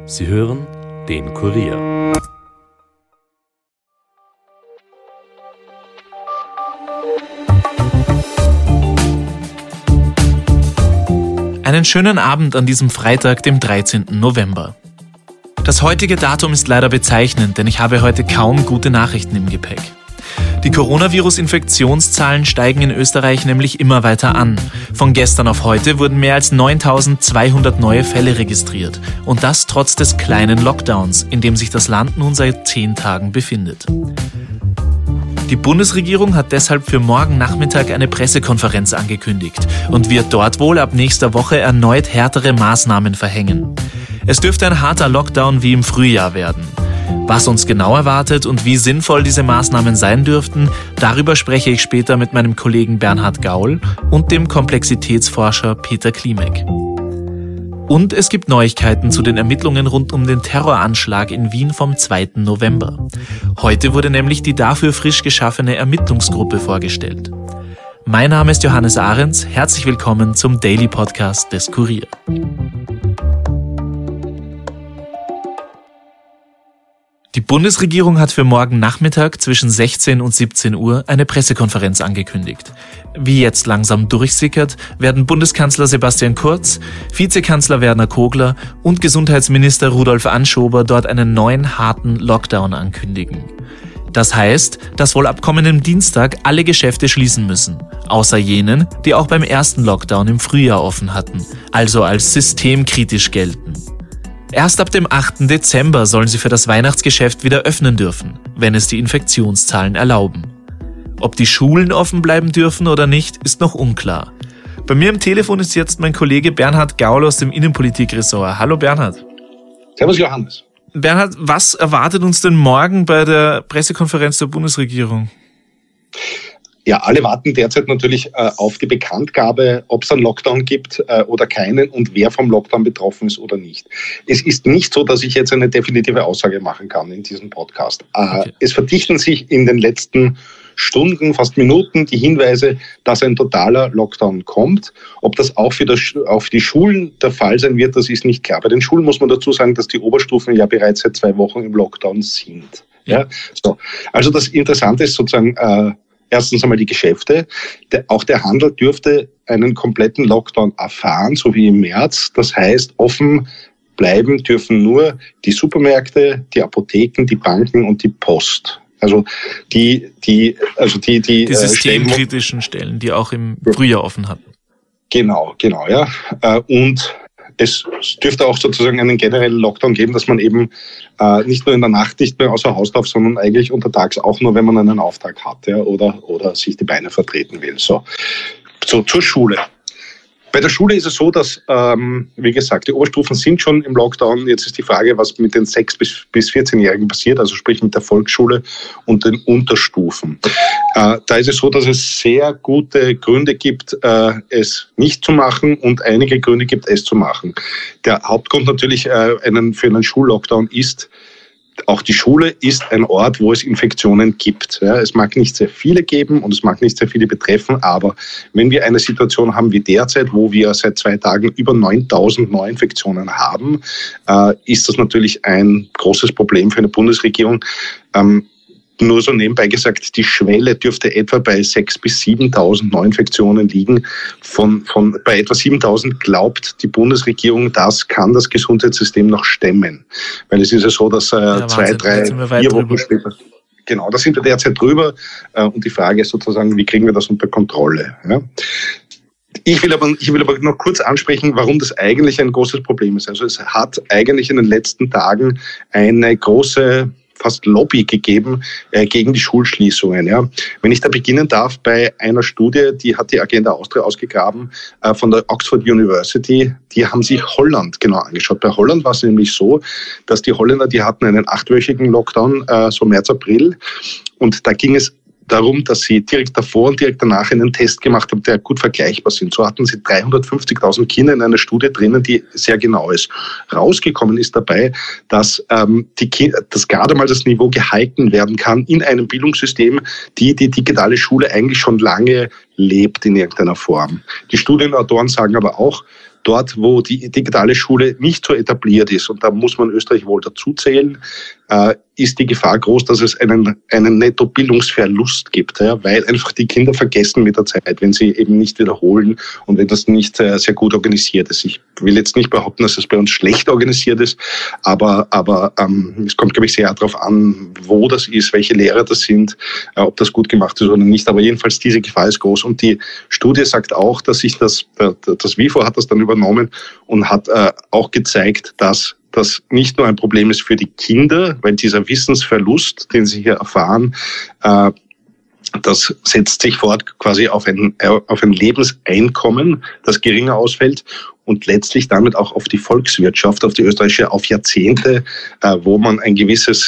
Sie hören den Kurier. Einen schönen Abend an diesem Freitag, dem 13. November. Das heutige Datum ist leider bezeichnend, denn ich habe heute kaum gute Nachrichten im Gepäck. Die Coronavirus-Infektionszahlen steigen in Österreich nämlich immer weiter an. Von gestern auf heute wurden mehr als 9.200 neue Fälle registriert. Und das trotz des kleinen Lockdowns, in dem sich das Land nun seit 10 Tagen befindet. Die Bundesregierung hat deshalb für morgen Nachmittag eine Pressekonferenz angekündigt und wird dort wohl ab nächster Woche erneut härtere Maßnahmen verhängen. Es dürfte ein harter Lockdown wie im Frühjahr werden. Was uns genau erwartet und wie sinnvoll diese Maßnahmen sein dürften, darüber spreche ich später mit meinem Kollegen Bernhard Gaul und dem Komplexitätsforscher Peter Klimek. Und es gibt Neuigkeiten zu den Ermittlungen rund um den Terroranschlag in Wien vom 2. November. Heute wurde nämlich die dafür frisch geschaffene Ermittlungsgruppe vorgestellt. Mein Name ist Johannes Ahrens, herzlich willkommen zum Daily Podcast des Kurier. Die Bundesregierung hat für morgen Nachmittag zwischen 16 und 17 Uhr eine Pressekonferenz angekündigt. Wie jetzt langsam durchsickert, werden Bundeskanzler Sebastian Kurz, Vizekanzler Werner Kogler und Gesundheitsminister Rudolf Anschober dort einen neuen harten Lockdown ankündigen. Das heißt, dass wohl ab kommendem Dienstag alle Geschäfte schließen müssen, außer jenen, die auch beim ersten Lockdown im Frühjahr offen hatten, also als systemkritisch gelten. Erst ab dem 8. Dezember sollen sie für das Weihnachtsgeschäft wieder öffnen dürfen, wenn es die Infektionszahlen erlauben. Ob die Schulen offen bleiben dürfen oder nicht, ist noch unklar. Bei mir am Telefon ist jetzt mein Kollege Bernhard Gaul aus dem Innenpolitikressort. Hallo Bernhard. Servus Johannes. Bernhard, was erwartet uns denn morgen bei der Pressekonferenz der Bundesregierung? Ja, alle warten derzeit natürlich auf die Bekanntgabe, ob es einen Lockdown gibt oder keinen und wer vom Lockdown betroffen ist oder nicht. Es ist nicht so, dass ich jetzt eine definitive Aussage machen kann in diesem Podcast. Okay. Es verdichten sich in den letzten Stunden, fast Minuten, die Hinweise, dass ein totaler Lockdown kommt. Ob das auch auf die Schulen der Fall sein wird, das ist nicht klar. Bei den Schulen muss man dazu sagen, dass die Oberstufen ja bereits seit 2 Wochen im Lockdown sind. Ja. So. Also das Interessante ist sozusagen, erstens einmal die Geschäfte. Auch der Handel dürfte einen kompletten Lockdown erfahren, so wie im März. Das heißt, offen bleiben dürfen nur die Supermärkte, die Apotheken, die Banken und die Post. Also die systemkritischen Stellen, die auch im Frühjahr offen hatten. Genau, ja. Und es dürfte auch sozusagen einen generellen Lockdown geben, dass man eben nicht nur in der Nacht nicht mehr außer Haus darf, sondern eigentlich untertags auch nur, wenn man einen Auftrag hat, ja, oder sich die Beine vertreten will. So zur Schule. Bei der Schule ist es so, dass, wie gesagt, die Oberstufen sind schon im Lockdown. Jetzt ist die Frage, was mit den 6- bis 14-Jährigen passiert, also sprich mit der Volksschule und den Unterstufen. Da ist es so, dass es sehr gute Gründe gibt, es nicht zu machen und einige Gründe gibt, es zu machen. Der Hauptgrund natürlich für einen Schullockdown ist, auch die Schule ist ein Ort, wo es Infektionen gibt. Ja, es mag nicht sehr viele geben und es mag nicht sehr viele betreffen, aber wenn wir eine Situation haben wie derzeit, wo wir seit 2 Tagen über 9.000 Neuinfektionen haben, ist das natürlich ein großes Problem für eine Bundesregierung. Nur so nebenbei gesagt, die Schwelle dürfte etwa bei 6.000 bis 7.000 Neuinfektionen liegen. Bei etwa 7.000 glaubt die Bundesregierung, das kann das Gesundheitssystem noch stemmen. Weil es ist ja so, dass 2, 3, 4 Wochen später, genau, da sind wir derzeit drüber. Und die Frage ist sozusagen, wie kriegen wir das unter Kontrolle? Ja? Ich will aber noch kurz ansprechen, warum das eigentlich ein großes Problem ist. Also es hat eigentlich in den letzten Tagen eine große fast Lobby gegeben gegen die Schulschließungen. Ja. Wenn ich da beginnen darf, bei einer Studie, die hat die Agenda Austria ausgegraben, von der Oxford University, die haben sich Holland genau angeschaut. Bei Holland war es nämlich so, dass die Holländer, die hatten einen 8-wöchigen Lockdown, so März, April, und da ging es darum, dass sie direkt davor und direkt danach einen Test gemacht haben, der gut vergleichbar sind. So hatten sie 350.000 Kinder in einer Studie drinnen, die sehr genau ist. Rausgekommen ist dabei, dass dass gerade mal das Niveau gehalten werden kann in einem Bildungssystem, die digitale Schule eigentlich schon lange lebt in irgendeiner Form. Die Studienautoren sagen aber auch, Dort, wo die digitale Schule nicht so etabliert ist, und da muss man Österreich wohl dazu zählen, ist die Gefahr groß, dass es einen Netto-Bildungsverlust gibt, ja, weil einfach die Kinder vergessen mit der Zeit, wenn sie eben nicht wiederholen und wenn das nicht sehr gut organisiert ist. Ich will jetzt nicht behaupten, dass es bei uns schlecht organisiert ist, aber es kommt, glaube ich, sehr darauf an, wo das ist, welche Lehrer das sind, ob das gut gemacht ist oder nicht. Aber jedenfalls diese Gefahr ist groß. Und die Studie sagt auch, dass sich das WIFO hat das dann übernommen und hat auch gezeigt, dass das nicht nur ein Problem ist für die Kinder, weil dieser Wissensverlust, den sie hier erfahren, das setzt sich fort quasi auf ein Lebenseinkommen, das geringer ausfällt und letztlich damit auch auf die Volkswirtschaft, auf die österreichische, auf Jahrzehnte, wo man eine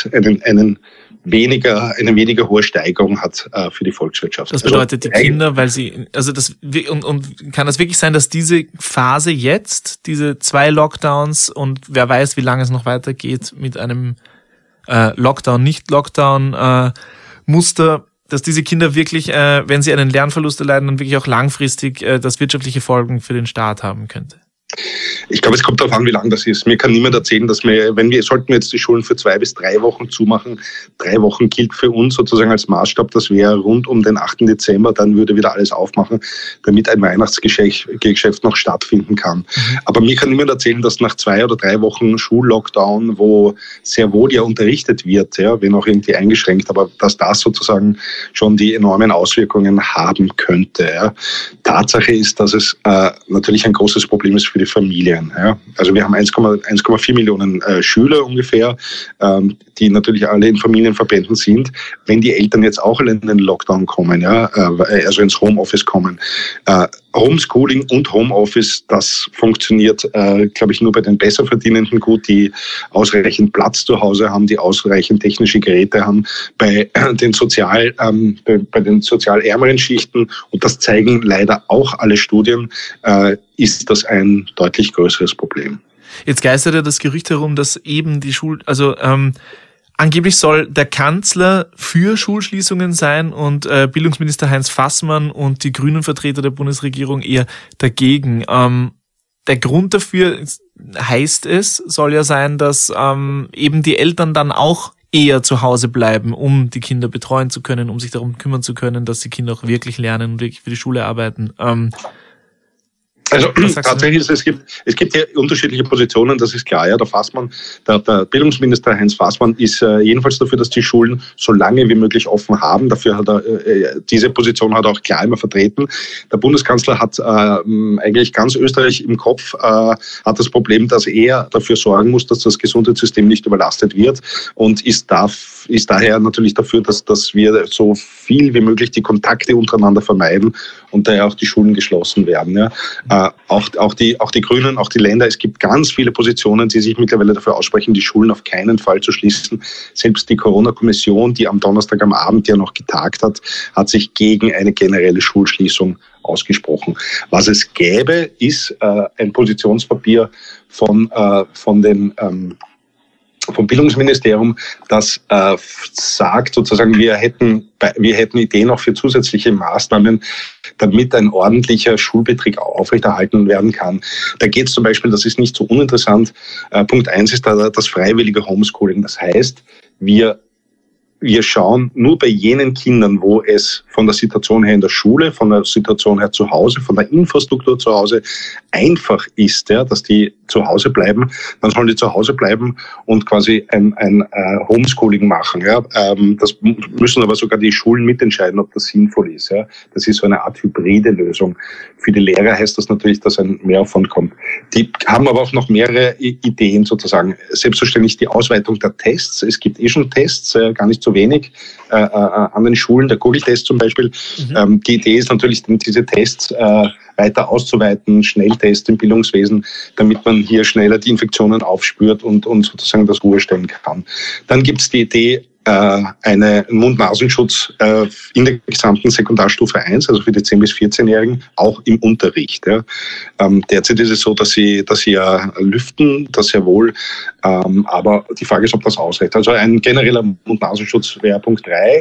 weniger hohe Steigerung hat für die Volkswirtschaft. Das bedeutet, die Kinder, weil sie, also das, und kann das wirklich sein, dass diese Phase jetzt, diese 2 Lockdowns und wer weiß, wie lange es noch weitergeht mit einem Lockdown, Nicht-Lockdown Muster, dass diese Kinder wirklich, wenn sie einen Lernverlust erleiden, dann wirklich auch langfristig das wirtschaftliche Folgen für den Staat haben könnte? Ich glaube, es kommt darauf an, wie lang das ist. Mir kann niemand erzählen, dass sollten wir jetzt die Schulen für 2 bis 3 Wochen zumachen. 3 Wochen gilt für uns sozusagen als Maßstab. Das wäre rund um den 8. Dezember. Dann würde wieder alles aufmachen, damit ein Weihnachtsgeschäft noch stattfinden kann. Aber mir kann niemand erzählen, dass nach 2 oder 3 Wochen Schullockdown, wo sehr wohl ja unterrichtet wird, ja, wenn auch irgendwie eingeschränkt, aber dass das sozusagen schon die enormen Auswirkungen haben könnte. Ja. Tatsache ist, dass es natürlich ein großes Problem ist für die Familien. Ja. Also wir haben 1,4 Millionen Schüler ungefähr, die natürlich alle in Familienverbänden sind. Wenn die Eltern jetzt auch in den Lockdown kommen, ja, also ins Homeoffice kommen, Homeschooling und Homeoffice, das funktioniert, glaube ich, nur bei den Besserverdienenden gut, die ausreichend Platz zu Hause haben, die ausreichend technische Geräte haben. Bei den sozial ärmeren Schichten, und das zeigen leider auch alle Studien, ist das ein deutlich größeres Problem. Jetzt geistert ja das Gerücht herum, dass eben die angeblich soll der Kanzler für Schulschließungen sein und Bildungsminister Heinz Fassmann und die grünen Vertreter der Bundesregierung eher dagegen. Der Grund dafür soll ja sein, dass eben die Eltern dann auch eher zu Hause bleiben, um die Kinder betreuen zu können, um sich darum kümmern zu können, dass die Kinder auch wirklich lernen und wirklich für die Schule arbeiten. Also tatsächlich, es gibt ja unterschiedliche Positionen, das ist klar. Ja, der Bildungsminister Heinz Fassmann ist jedenfalls dafür, dass die Schulen so lange wie möglich offen haben. Dafür hat diese Position hat er auch klar immer vertreten. Der Bundeskanzler hat eigentlich ganz Österreich im Kopf, hat das Problem, dass er dafür sorgen muss, dass das Gesundheitssystem nicht überlastet wird, und ist daher natürlich dafür, dass wir so viel wie möglich die Kontakte untereinander vermeiden und daher auch die Schulen geschlossen werden. Ja. Auch die Grünen, auch die Länder, es gibt ganz viele Positionen, die sich mittlerweile dafür aussprechen, die Schulen auf keinen Fall zu schließen. Selbst die Corona-Kommission, die am Donnerstag am Abend ja noch getagt hat sich gegen eine generelle Schulschließung ausgesprochen. Was es gäbe, ist ein Positionspapier vom Bildungsministerium, das sagt sozusagen, wir hätten Ideen auch für zusätzliche Maßnahmen, damit ein ordentlicher Schulbetrieb aufrechterhalten werden kann. Da geht es zum Beispiel, das ist nicht so uninteressant, Punkt 1 ist da das freiwillige Homeschooling. Das heißt, wir schauen nur bei jenen Kindern, wo es von der Situation her in der Schule, von der Situation her zu Hause, von der Infrastruktur zu Hause einfach ist, ja, dass die zu Hause bleiben, dann sollen die zu Hause bleiben und quasi ein Homeschooling machen. Ja. Das müssen aber sogar die Schulen mitentscheiden, ob das sinnvoll ist. Ja. Das ist so eine Art hybride Lösung. Für die Lehrer heißt das natürlich, dass ein Mehraufwand kommt. Die haben aber auch noch mehrere Ideen sozusagen. Selbstverständlich die Ausweitung der Tests. Es gibt schon Tests, gar nicht so wenig an den Schulen, der Google-Test zum Beispiel. Die Idee ist natürlich, diese Tests weiter auszuweiten, Schnelltests im Bildungswesen, damit man hier schneller die Infektionen aufspürt und sozusagen das Ruhe stellen kann. Dann gibt es die Idee, einen Mund-Nasenschutz in der gesamten Sekundarstufe 1, also für die 10- bis 14-Jährigen, auch im Unterricht. Ja. Derzeit ist es so, dass sie ja lüften, das ja wohl, aber die Frage ist, ob das ausreicht. Also ein genereller Mund-Nasenschutz wäre Punkt 3.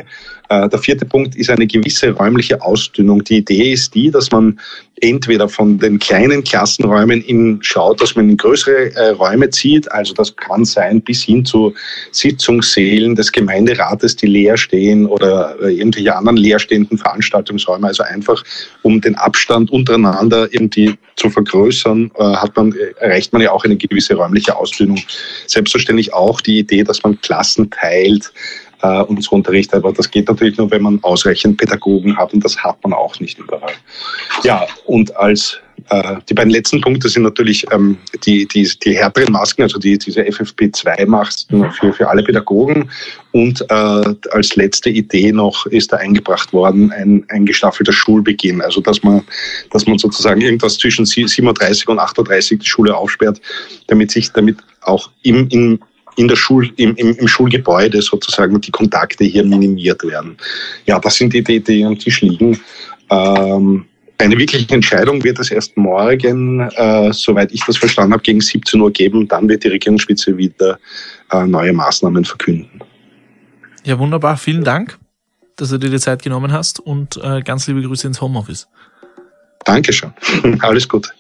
Der vierte Punkt ist eine gewisse räumliche Ausdünnung. Die Idee ist die, dass man entweder von den kleinen Klassenräumen schaut, dass man in größere Räume zieht. Also das kann sein bis hin zu Sitzungssälen des Gemeinderates, die leer stehen, oder irgendwelche anderen leerstehenden Veranstaltungsräume. Also einfach, um den Abstand untereinander irgendwie zu vergrößern, erreicht man ja auch eine gewisse räumliche Ausdünnung. Selbstverständlich auch die Idee, dass man Klassen teilt und so unterrichtet. Aber das geht natürlich nur, wenn man ausreichend Pädagogen hat, und das hat man auch nicht überall. Ja, und die beiden letzten Punkte sind natürlich die härteren Masken, also diese FFP2-Masken für alle Pädagogen. Und als letzte Idee noch ist da eingebracht worden ein gestaffelter Schulbeginn. Also dass man sozusagen irgendwas zwischen 7:30 und 8:30 die Schule aufsperrt, damit auch im Schulgebäude sozusagen die Kontakte hier minimiert werden. Ja, das sind die Ideen, die am Tisch liegen. Eine wirkliche Entscheidung wird es erst morgen, soweit ich das verstanden habe, gegen 17 Uhr geben. Dann wird die Regierungsspitze wieder neue Maßnahmen verkünden. Ja, wunderbar. Vielen Dank, dass du dir die Zeit genommen hast, und ganz liebe Grüße ins Homeoffice. Dankeschön. Alles Gute.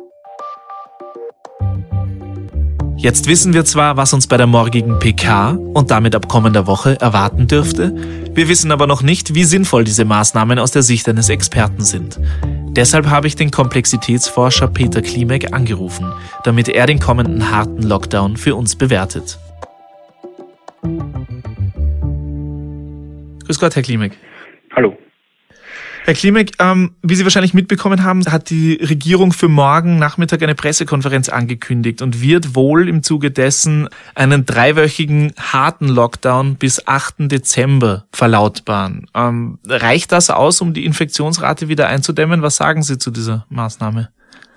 Jetzt wissen wir zwar, was uns bei der morgigen PK und damit ab kommender Woche erwarten dürfte. Wir wissen aber noch nicht, wie sinnvoll diese Maßnahmen aus der Sicht eines Experten sind. Deshalb habe ich den Komplexitätsforscher Peter Klimek angerufen, damit er den kommenden harten Lockdown für uns bewertet. Grüß Gott, Herr Klimek. Hallo. Herr Klimek, wie Sie wahrscheinlich mitbekommen haben, hat die Regierung für morgen Nachmittag eine Pressekonferenz angekündigt und wird wohl im Zuge dessen einen 3-wöchigen harten Lockdown bis 8. Dezember verlautbaren. Reicht das aus, um die Infektionsrate wieder einzudämmen? Was sagen Sie zu dieser Maßnahme?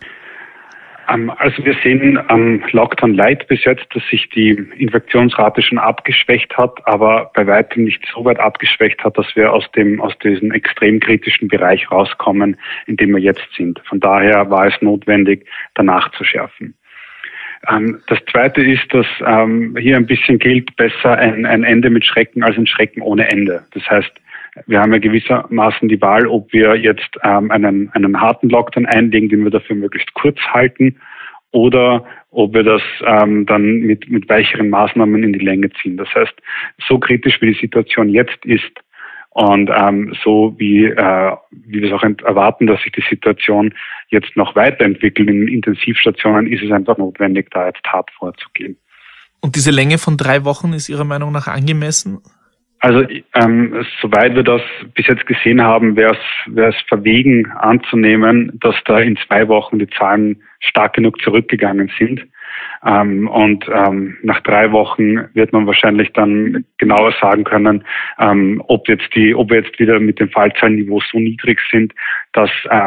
Also wir sehen am Lockdown Light bis jetzt, dass sich die Infektionsrate schon abgeschwächt hat, aber bei weitem nicht so weit abgeschwächt hat, dass wir aus diesem extrem kritischen Bereich rauskommen, in dem wir jetzt sind. Von daher war es notwendig, danach zu schärfen. Das Zweite ist, dass hier ein bisschen gilt, besser ein Ende mit Schrecken als ein Schrecken ohne Ende. Das heißt, wir haben ja gewissermaßen die Wahl, ob wir jetzt einen harten Lockdown einlegen, den wir dafür möglichst kurz halten, oder ob wir das dann mit weicheren Maßnahmen in die Länge ziehen. Das heißt, so kritisch wie die Situation jetzt ist und so wie wir es auch erwarten, dass sich die Situation jetzt noch weiterentwickelt in Intensivstationen, ist es einfach notwendig, da jetzt hart vorzugehen. Und diese Länge von 3 Wochen ist Ihrer Meinung nach angemessen? Also soweit wir das bis jetzt gesehen haben, wäre es verwegen anzunehmen, dass da in 2 Wochen die Zahlen stark genug zurückgegangen sind. Und nach 3 Wochen wird man wahrscheinlich dann genauer sagen können, ob wir jetzt wieder mit dem Fallzahlenniveau so niedrig sind, dass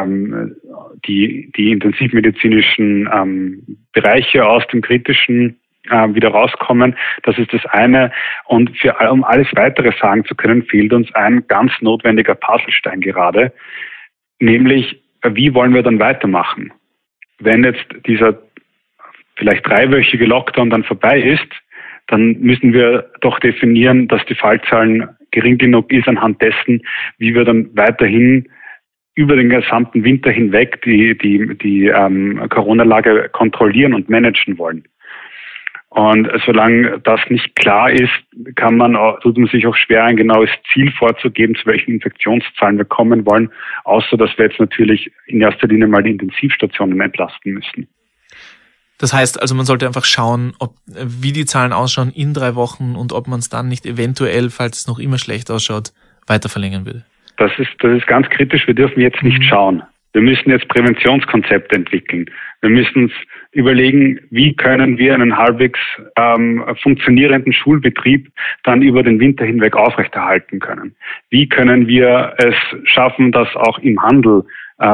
die intensivmedizinischen Bereiche aus dem kritischen wieder rauskommen. Das ist das eine. Und um alles Weitere sagen zu können, fehlt uns ein ganz notwendiger Puzzlestein gerade, nämlich, wie wollen wir dann weitermachen? Wenn jetzt dieser vielleicht 3-wöchige Lockdown dann vorbei ist, dann müssen wir doch definieren, dass die Fallzahlen gering genug ist anhand dessen, wie wir dann weiterhin über den gesamten Winter hinweg die Corona-Lage kontrollieren und managen wollen. Und solange das nicht klar ist, tut man sich auch schwer, ein genaues Ziel vorzugeben, zu welchen Infektionszahlen wir kommen wollen, außer dass wir jetzt natürlich in erster Linie mal die Intensivstationen entlasten müssen. Das heißt also, man sollte einfach schauen, wie die Zahlen ausschauen in 3 Wochen und ob man es dann nicht eventuell, falls es noch immer schlecht ausschaut, weiter verlängern will. Das ist ganz kritisch. Wir dürfen jetzt nicht schauen. Wir müssen jetzt Präventionskonzepte entwickeln. Wir müssen uns überlegen, wie können wir einen halbwegs funktionierenden Schulbetrieb dann über den Winter hinweg aufrechterhalten können. Wie können wir es schaffen, dass auch im Handel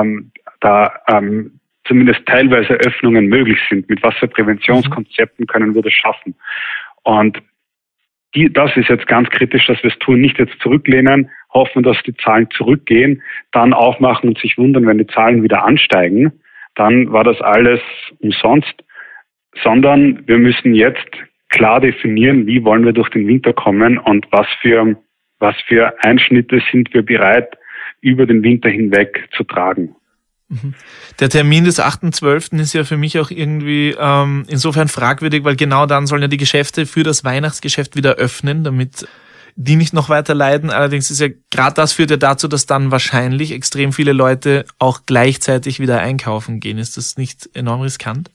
zumindest teilweise Öffnungen möglich sind. Mit was für Präventionskonzepten können wir das schaffen? Und das ist jetzt ganz kritisch, dass wir es tun, nicht jetzt zurücklehnen, hoffen, dass die Zahlen zurückgehen, dann aufmachen und sich wundern, wenn die Zahlen wieder ansteigen. Dann war das alles umsonst, sondern wir müssen jetzt klar definieren, wie wollen wir durch den Winter kommen und was für was für Einschnitte sind wir bereit, über den Winter hinweg zu tragen. Der Termin des 8.12. ist ja für mich auch irgendwie insofern fragwürdig, weil genau dann sollen ja die Geschäfte für das Weihnachtsgeschäft wieder öffnen, damit die nicht noch weiter leiden. Allerdings ist ja gerade das führt ja dazu, dass dann wahrscheinlich extrem viele Leute auch gleichzeitig wieder einkaufen gehen. Ist das nicht enorm riskant?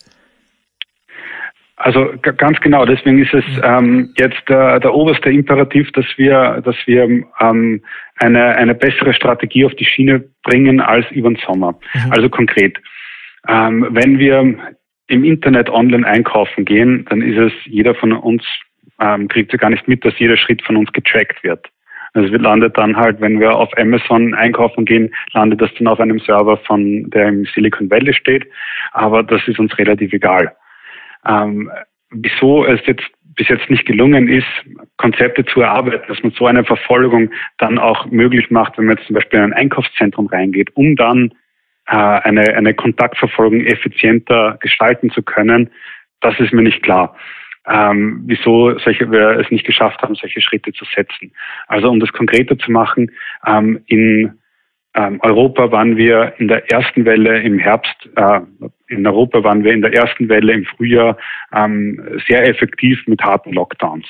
Also ganz genau, deswegen ist es jetzt der oberste Imperativ, dass wir eine bessere Strategie auf die Schiene bringen als über den Sommer. Also konkret, wenn wir im Internet online einkaufen gehen, dann ist es, jeder von uns kriegt ja gar nicht mit, dass jeder Schritt von uns getrackt wird. Also es landet dann halt, wenn wir auf Amazon einkaufen gehen, landet das dann auf einem Server, der im Silicon Valley steht, aber das ist uns relativ egal. Wieso es jetzt bis jetzt nicht gelungen ist, Konzepte zu erarbeiten, dass man so eine Verfolgung dann auch möglich macht, wenn man jetzt zum Beispiel in ein Einkaufszentrum reingeht, um dann eine Kontaktverfolgung effizienter gestalten zu können, das ist mir nicht klar. Wieso wir es nicht geschafft haben, solche Schritte zu setzen. Also um das konkreter zu machen, in Europa waren wir in der ersten Welle im Herbst, in Europa waren wir in der ersten Welle im Frühjahr sehr effektiv mit harten Lockdowns.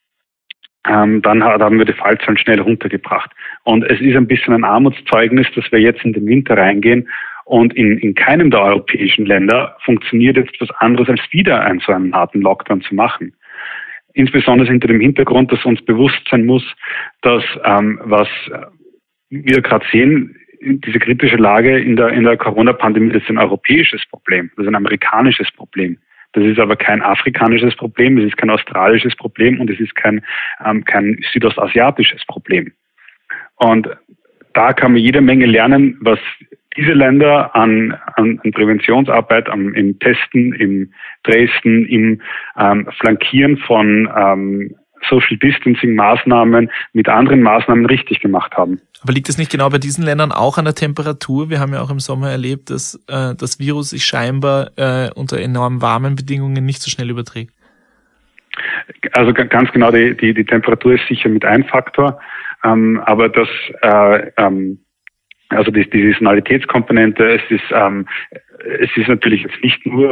Dann haben wir die Fallzahlen schnell runtergebracht. Und es ist ein bisschen ein Armutszeugnis, dass wir jetzt in den Winter reingehen und in keinem der europäischen Länder funktioniert jetzt was anderes, als wieder so einen harten Lockdown zu machen. Insbesondere hinter dem Hintergrund, dass uns bewusst sein muss, dass was wir gerade sehen, diese kritische Lage in der Corona-Pandemie, das ist ein europäisches Problem, das ist ein amerikanisches Problem. Das ist aber kein afrikanisches Problem, es ist kein australisches Problem und es ist kein südostasiatisches Problem. Und da kann man jede Menge lernen, was diese Länder an Präventionsarbeit, im Testen, im Dresden, im Flankieren von Social Distancing Maßnahmen mit anderen Maßnahmen richtig gemacht haben. Aber liegt es nicht genau bei diesen Ländern auch an der Temperatur? Wir haben ja auch im Sommer erlebt, dass das Virus sich scheinbar unter enorm warmen Bedingungen nicht so schnell überträgt. Also ganz genau, die Temperatur ist sicher mit ein Faktor, aber das also die Saisonalitätskomponente, es ist natürlich jetzt nicht nur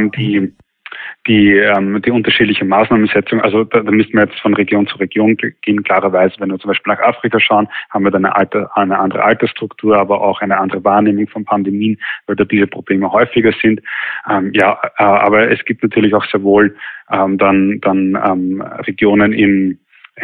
die unterschiedliche Maßnahmensetzung, also da müssen wir jetzt von Region zu Region gehen, klarerweise. Wenn wir zum Beispiel nach Afrika schauen, haben wir dann eine andere Altersstruktur, aber auch eine andere Wahrnehmung von Pandemien, weil da diese Probleme häufiger sind. Aber es gibt natürlich auch sehr wohl dann Regionen in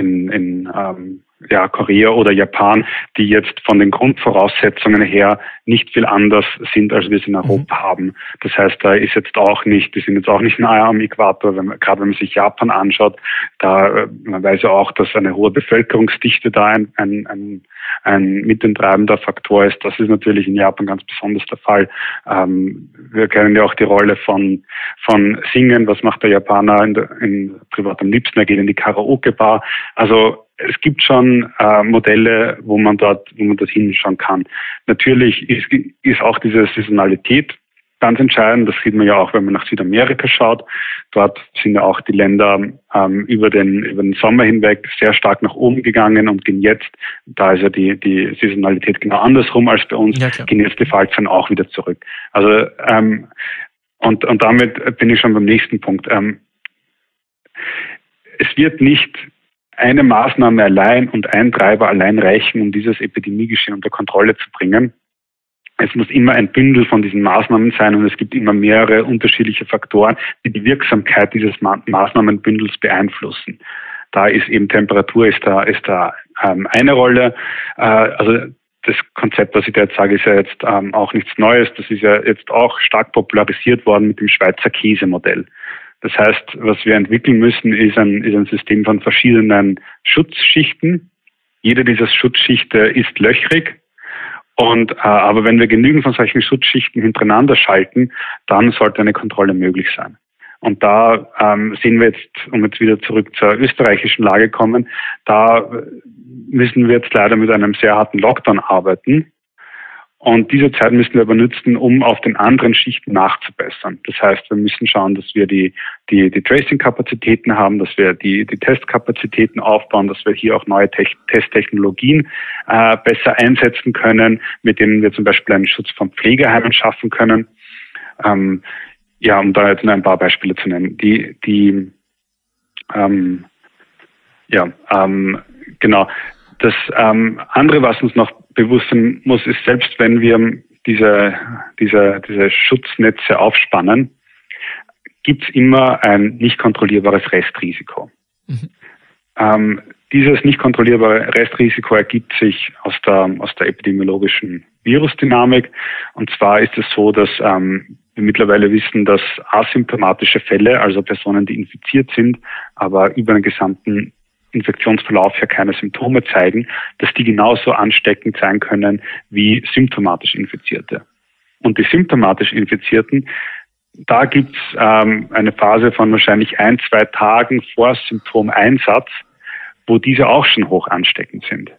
Korea oder Japan, die jetzt von den Grundvoraussetzungen her nicht viel anders sind, als wir es in Europa haben. Das heißt, die sind jetzt auch nicht nahe am Äquator. Gerade wenn man sich Japan anschaut, man weiß ja auch, dass eine hohe Bevölkerungsdichte da ein mitentreibender Faktor ist. Das ist natürlich in Japan ganz besonders der Fall. Wir kennen ja auch die Rolle von Singen. Was macht der Japaner privat am liebsten? Er geht in die Karaoke-Bar. Also es gibt schon Modelle, wo man dort hinschauen kann. Natürlich ist auch diese Saisonalität ganz entscheidend. Das sieht man ja auch, wenn man nach Südamerika schaut. Dort sind ja auch die Länder über den Sommer hinweg sehr stark nach oben gegangen und gehen jetzt, da ist ja die Saisonalität genau andersrum als bei uns, gehen jetzt die Fallzahlen auch wieder zurück. Also und damit bin ich schon beim nächsten Punkt. Es wird nicht eine Maßnahme allein und ein Treiber allein reichen, um dieses Epidemiegeschehen unter Kontrolle zu bringen. Es muss immer ein Bündel von diesen Maßnahmen sein und es gibt immer mehrere unterschiedliche Faktoren, die die Wirksamkeit dieses Maßnahmenbündels beeinflussen. Da ist eben Temperatur ist da eine Rolle. Also das Konzept, was ich da jetzt sage, ist ja jetzt auch nichts Neues. Das ist ja jetzt auch stark popularisiert worden mit dem Schweizer Käsemodell. Das heißt, was wir entwickeln müssen, ist ein System von verschiedenen Schutzschichten. Jede dieser Schutzschichten ist löchrig. Aber wenn wir genügend von solchen Schutzschichten hintereinander schalten, dann sollte eine Kontrolle möglich sein. Und da sehen wir jetzt, um jetzt wieder zurück zur österreichischen Lage kommen, da müssen wir jetzt leider mit einem sehr harten Lockdown arbeiten. Und diese Zeit müssen wir aber nutzen, um auf den anderen Schichten nachzubessern. Das heißt, wir müssen schauen, dass wir die Tracing-Kapazitäten haben, dass wir die Testkapazitäten aufbauen, dass wir hier auch neue Testtechnologien besser einsetzen können, mit denen wir zum Beispiel einen Schutz von Pflegeheimen schaffen können. Um da jetzt nur ein paar Beispiele zu nennen. Genau. Das andere, was uns noch bewusst sein muss, ist, selbst wenn wir diese Schutznetze aufspannen, gibt es immer ein nicht kontrollierbares Restrisiko. Mhm. Dieses nicht kontrollierbare Restrisiko ergibt sich aus der epidemiologischen Virusdynamik. Und zwar ist es so, dass wir mittlerweile wissen, dass asymptomatische Fälle, also Personen, die infiziert sind, aber über den gesamten Infektionsverlauf ja keine Symptome zeigen, dass die genauso ansteckend sein können wie symptomatisch Infizierte. Und die symptomatisch Infizierten, da gibt's eine Phase von wahrscheinlich 1-2 Tagen vor Symptomeinsatz, wo diese auch schon hoch ansteckend sind.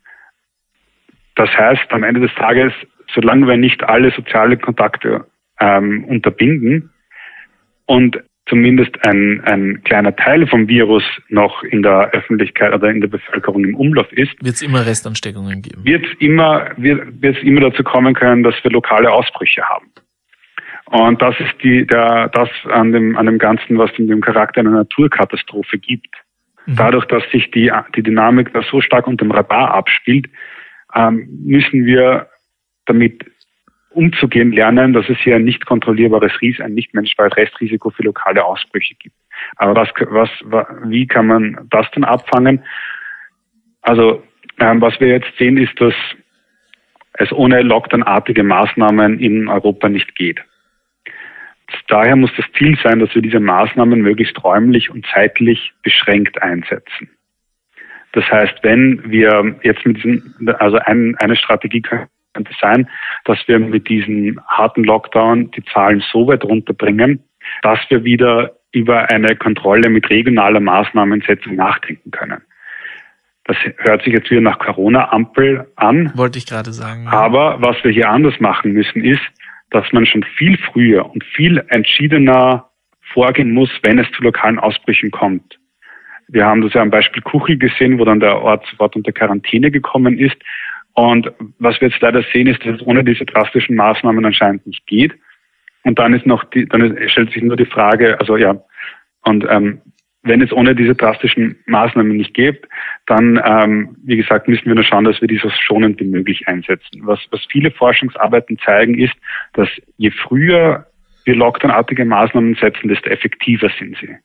Das heißt, am Ende des Tages, solange wir nicht alle soziale Kontakte unterbinden und zumindest ein kleiner Teil vom Virus noch in der Öffentlichkeit oder in der Bevölkerung im Umlauf ist, wird es immer Restansteckungen geben. Wird es immer dazu kommen können, dass wir lokale Ausbrüche haben. Und das ist das an dem Ganzen, was in dem Charakter einer Naturkatastrophe gibt. Mhm. Dadurch, dass sich die Dynamik da so stark unter dem Radar abspielt, müssen wir damit umzugehen lernen, dass es hier ein nicht kontrollierbares ein nicht menschbares Restrisiko für lokale Ausbrüche gibt. Aber wie kann man das dann abfangen? Also was wir jetzt sehen, ist, dass es ohne Lockdown-artige Maßnahmen in Europa nicht geht. Daher muss das Ziel sein, dass wir diese Maßnahmen möglichst räumlich und zeitlich beschränkt einsetzen. Das heißt, wenn wir jetzt eine Strategie könnte sein, dass wir mit diesem harten Lockdown die Zahlen so weit runterbringen, dass wir wieder über eine Kontrolle mit regionaler Maßnahmensetzung nachdenken können. Das hört sich jetzt wieder nach Corona-Ampel an. Wollte ich gerade sagen. Ja. Aber was wir hier anders machen müssen, ist, dass man schon viel früher und viel entschiedener vorgehen muss, wenn es zu lokalen Ausbrüchen kommt. Wir haben das ja am Beispiel Kuchel gesehen, wo dann der Ort sofort unter Quarantäne gekommen ist. Und was wir jetzt leider sehen, ist, dass es ohne diese drastischen Maßnahmen anscheinend nicht geht. Und dann stellt sich nur die Frage, wenn es ohne diese drastischen Maßnahmen nicht geht, dann, wie gesagt, müssen wir nur schauen, dass wir die so schonend wie möglich einsetzen. Was viele Forschungsarbeiten zeigen, ist, dass je früher wir Lockdown-artige Maßnahmen setzen, desto effektiver sind sie.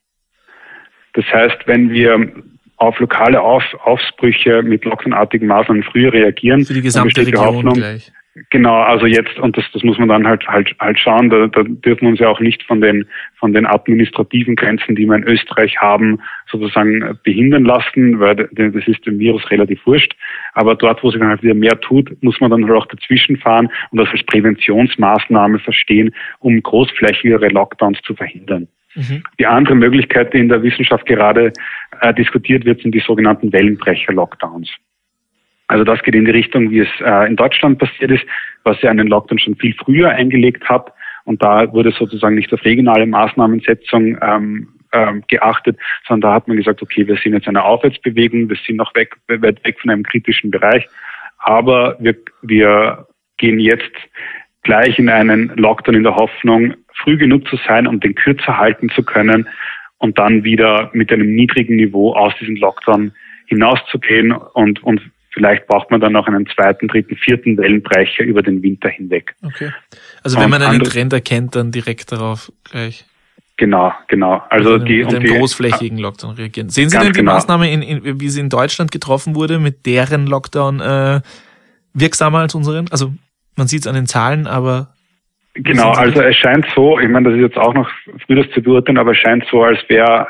Das heißt, wenn wir auf lokale Ausbrüche mit Lockdown-artigen Maßnahmen früher reagieren, für die gesamte Region gleich. Genau, also jetzt, und das muss man dann halt schauen, da dürfen wir uns ja auch nicht von den administrativen Grenzen, die wir in Österreich haben, sozusagen behindern lassen, weil das ist dem Virus relativ wurscht. Aber dort, wo sich dann halt wieder mehr tut, muss man dann halt auch dazwischen fahren und das als Präventionsmaßnahme verstehen, um großflächigere Lockdowns zu verhindern. Mhm. Die andere Möglichkeit, die in der Wissenschaft gerade diskutiert wird, sind die sogenannten Wellenbrecher-Lockdowns. Also das geht in die Richtung, wie es in Deutschland passiert ist, was ja einen Lockdown schon viel früher eingelegt hat. Und da wurde sozusagen nicht auf regionale Maßnahmensetzung geachtet, sondern da hat man gesagt, okay, wir sind jetzt eine Aufwärtsbewegung, wir sind noch weit weg von einem kritischen Bereich, aber wir gehen jetzt gleich in einen Lockdown in der Hoffnung, früh genug zu sein, um den kürzer halten zu können und dann wieder mit einem niedrigen Niveau aus diesem Lockdown hinauszugehen und vielleicht braucht man dann noch einen 2., 3., 4. Wellenbrecher über den Winter hinweg. Okay. Also wenn man einen Trend erkennt, dann direkt darauf gleich. Genau. Also mit einem großflächigen Lockdown reagieren. Sehen Sie denn die Maßnahme, wie sie in Deutschland getroffen wurde, mit deren Lockdown wirksamer als unseren? Also man sieht es an den Zahlen, aber... Genau, also es scheint so, ich meine, das ist jetzt auch noch früh das zu beurteilen, aber es scheint so, als wäre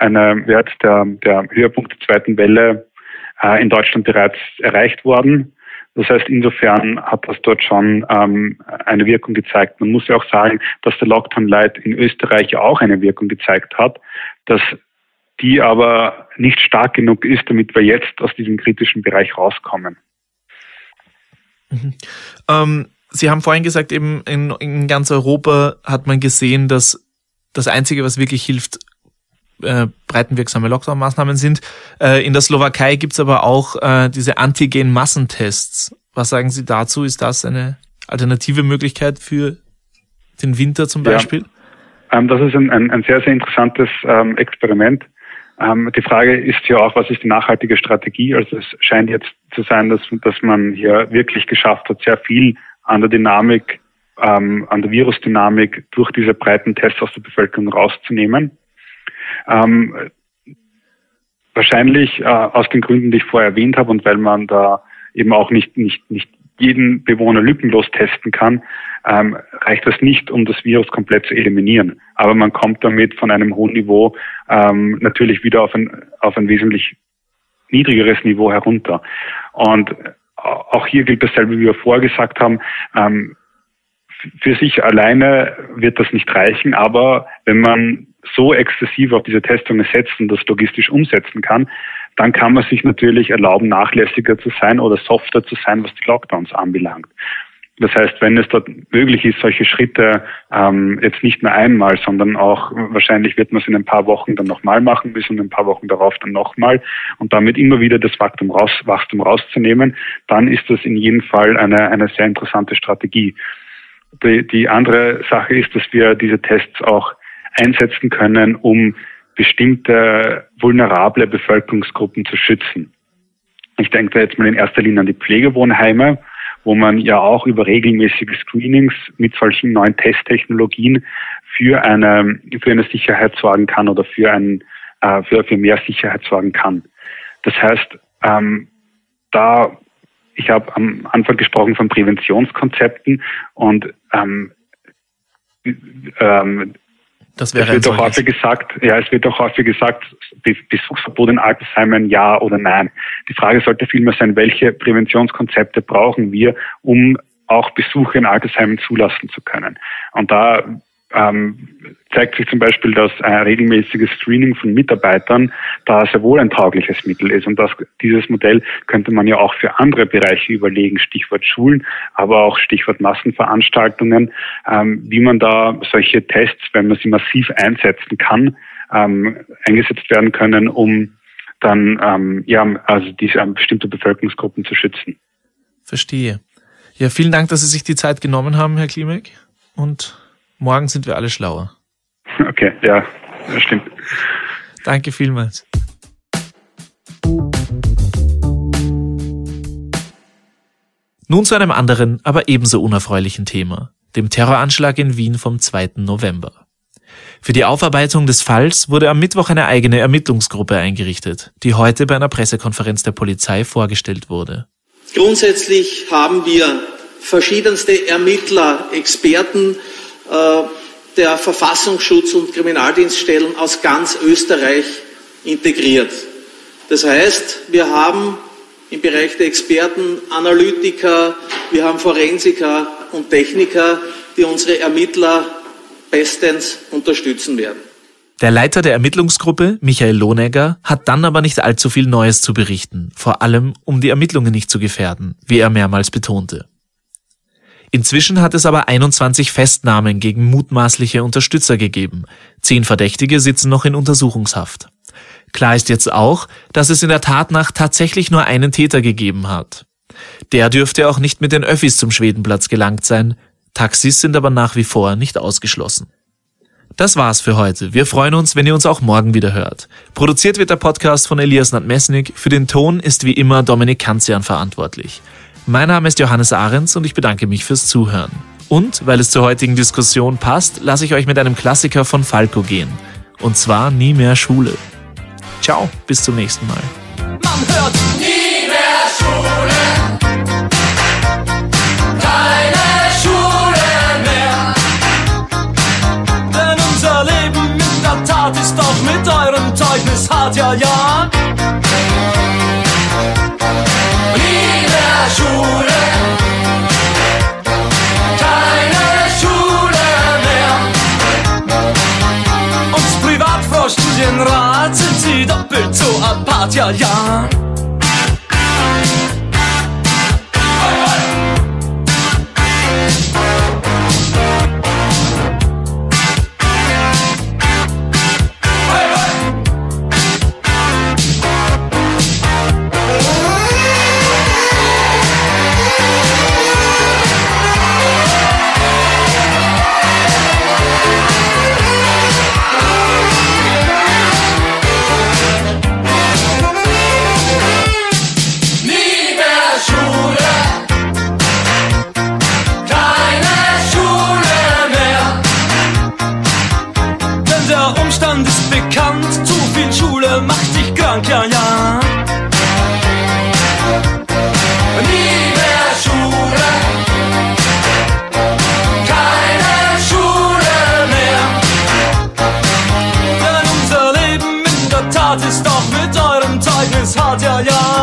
der Höhepunkt der zweiten Welle in Deutschland bereits erreicht worden. Das heißt, insofern hat das dort schon eine Wirkung gezeigt. Man muss ja auch sagen, dass der Lockdown Light in Österreich auch eine Wirkung gezeigt hat, dass die aber nicht stark genug ist, damit wir jetzt aus diesem kritischen Bereich rauskommen. Mhm. Sie haben vorhin gesagt, eben in ganz Europa hat man gesehen, dass das Einzige, was wirklich hilft, breitenwirksame Lockdown-Maßnahmen sind. In der Slowakei gibt's aber auch diese Antigen-Massentests. Was sagen Sie dazu? Ist das eine alternative Möglichkeit für den Winter zum Beispiel? Ja, das ist ein sehr, sehr interessantes Experiment. Die Frage ist ja auch, was ist die nachhaltige Strategie? Also es scheint jetzt zu sein, dass man hier wirklich geschafft hat, sehr viel an der Dynamik, an der Virusdynamik durch diese breiten Tests aus der Bevölkerung rauszunehmen. Wahrscheinlich aus den Gründen, die ich vorher erwähnt habe und weil man da eben auch nicht jeden Bewohner lückenlos testen kann, reicht das nicht, um das Virus komplett zu eliminieren. Aber man kommt damit von einem hohen Niveau natürlich wieder auf ein wesentlich niedrigeres Niveau herunter. Und auch hier gilt dasselbe, wie wir vorher gesagt haben. Für sich alleine wird das nicht reichen, aber wenn man so exzessiv auf diese Testungen setzt und das logistisch umsetzen kann, dann kann man sich natürlich erlauben, nachlässiger zu sein oder softer zu sein, was die Lockdowns anbelangt. Das heißt, wenn es dort möglich ist, solche Schritte jetzt nicht nur einmal, sondern auch wahrscheinlich wird man es in ein paar Wochen dann nochmal machen müssen und ein paar Wochen darauf dann nochmal und damit immer wieder das Wachstum rauszunehmen, dann ist das in jedem Fall eine sehr interessante Strategie. Die andere Sache ist, dass wir diese Tests auch einsetzen können, um bestimmte vulnerable Bevölkerungsgruppen zu schützen. Ich denke da jetzt mal in erster Linie an die Pflegewohnheime, wo man ja auch über regelmäßige Screenings mit solchen neuen Testtechnologien für eine Sicherheit sorgen kann oder für mehr Sicherheit sorgen kann. Das heißt, ich habe am Anfang gesprochen von Präventionskonzepten und das wäre es wird auch häufig gesagt, Besuchsverbot in Altersheimen, ja oder nein. Die Frage sollte vielmehr sein, welche Präventionskonzepte brauchen wir, um auch Besuche in Altersheimen zulassen zu können. Und da zeigt sich zum Beispiel, dass ein regelmäßiges Screening von Mitarbeitern da sehr wohl ein taugliches Mittel ist. Und dieses Modell könnte man ja auch für andere Bereiche überlegen, Stichwort Schulen, aber auch Stichwort Massenveranstaltungen, wie man da solche Tests, wenn man sie massiv einsetzen kann, eingesetzt werden können, um dann diese bestimmte Bevölkerungsgruppen zu schützen. Verstehe. Ja, vielen Dank, dass Sie sich die Zeit genommen haben, Herr Klimek. Und morgen sind wir alle schlauer. Okay, ja, das stimmt. Danke vielmals. Nun zu einem anderen, aber ebenso unerfreulichen Thema, dem Terroranschlag in Wien vom 2. November. Für die Aufarbeitung des Falls wurde am Mittwoch eine eigene Ermittlungsgruppe eingerichtet, die heute bei einer Pressekonferenz der Polizei vorgestellt wurde. Grundsätzlich haben wir verschiedenste Ermittler, Experten der Verfassungsschutz- und Kriminaldienststellen aus ganz Österreich integriert. Das heißt, wir haben im Bereich der Experten Analytiker, wir haben Forensiker und Techniker, die unsere Ermittler bestens unterstützen werden. Der Leiter der Ermittlungsgruppe, Michael Lohnegger, hat dann aber nicht allzu viel Neues zu berichten, vor allem um die Ermittlungen nicht zu gefährden, wie er mehrmals betonte. Inzwischen hat es aber 21 Festnahmen gegen mutmaßliche Unterstützer gegeben. 10 Verdächtige sitzen noch in Untersuchungshaft. Klar ist jetzt auch, dass es in der Tatnacht tatsächlich nur einen Täter gegeben hat. Der dürfte auch nicht mit den Öffis zum Schwedenplatz gelangt sein. Taxis sind aber nach wie vor nicht ausgeschlossen. Das war's für heute. Wir freuen uns, wenn ihr uns auch morgen wieder hört. Produziert wird der Podcast von Elias Nadmesnik. Für den Ton ist wie immer Dominik Kanzian verantwortlich. Mein Name ist Johannes Ahrens und ich bedanke mich fürs Zuhören. Und, weil es zur heutigen Diskussion passt, lasse ich euch mit einem Klassiker von Falco gehen. Und zwar Nie mehr Schule. Ciao, bis zum nächsten Mal. Man hört nie mehr Schule, keine Schule mehr. Denn unser Leben in der Tat ist auch mit eurem Zeugnis hart, ja, ja. Schule, keine Schule mehr. Uns privat vor Studienrat sind sie doppelt so apart, ja, ja. ist bekannt, zu viel Schule macht dich krank, ja, ja. Nie mehr Schule, keine Schule mehr. Denn unser Leben in der Tat ist doch mit eurem Zeugnis hart, ja, ja.